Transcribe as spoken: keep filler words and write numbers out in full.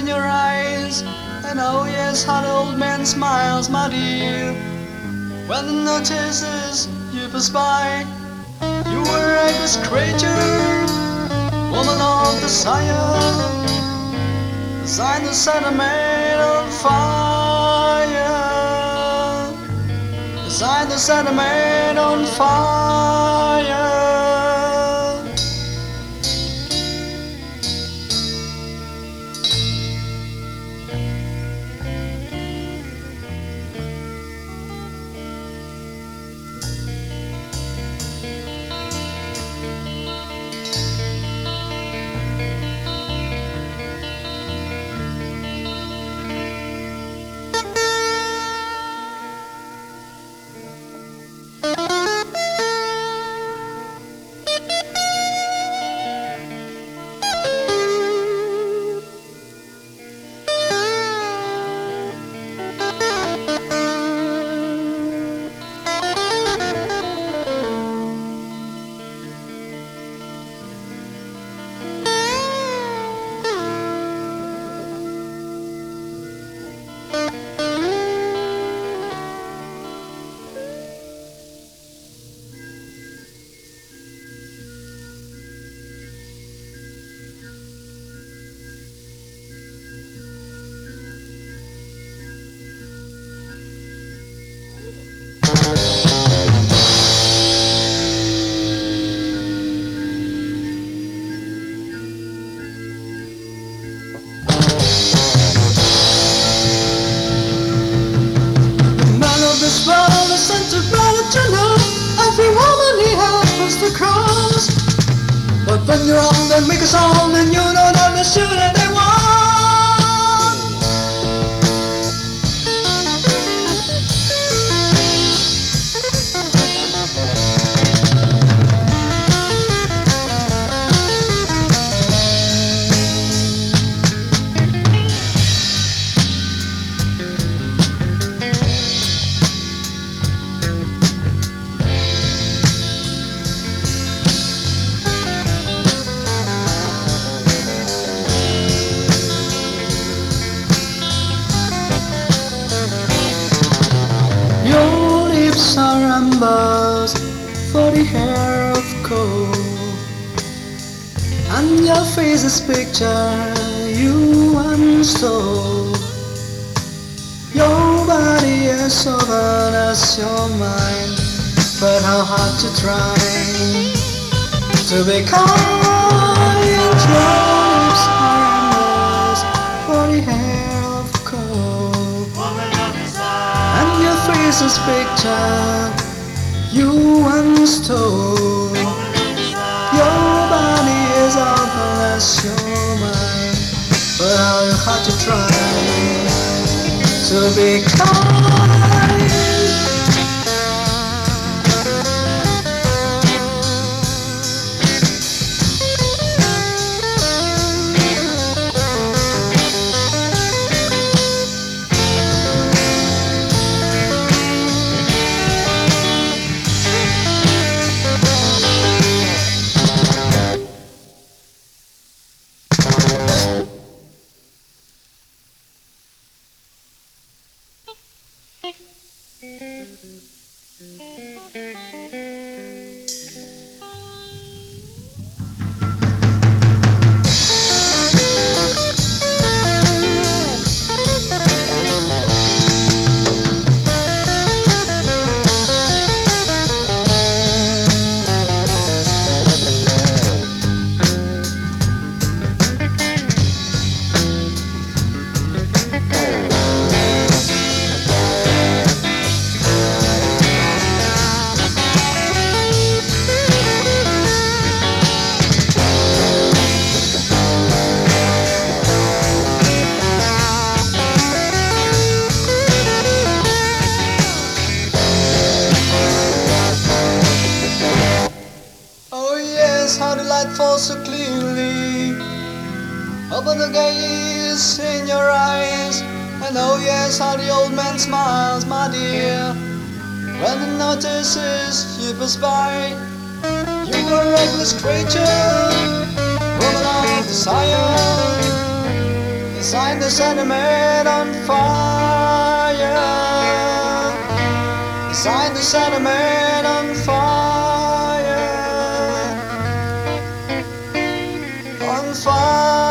in your eyes, and oh yes, how the old man smiles, my dear. When he notices you pass by, you were a reckless creature, woman of desire, designed to set a man on fire, designed to set a man on fire. This world is sent to brother to know. Every woman he happens to cross. But when you're on the make a song and you don't understand that they want. Your lips are ambers for the hair of coal, and your face is picture you once stole. Your body is sober as your mind, but how hard to try to be kind. Your lips are ambers for the hair of coal, and your face is picture you once stole. Your body is awful as your mind, but how you hard to try to be kind. How the light falls so clearly upon the gaze in your eyes, and oh yes, how the old man smiles, my dear, when he notices you pass by. You were a reckless creature, woman of desire, desire Sign the sentiment on fire. Sign the sentiment on fire. On fire.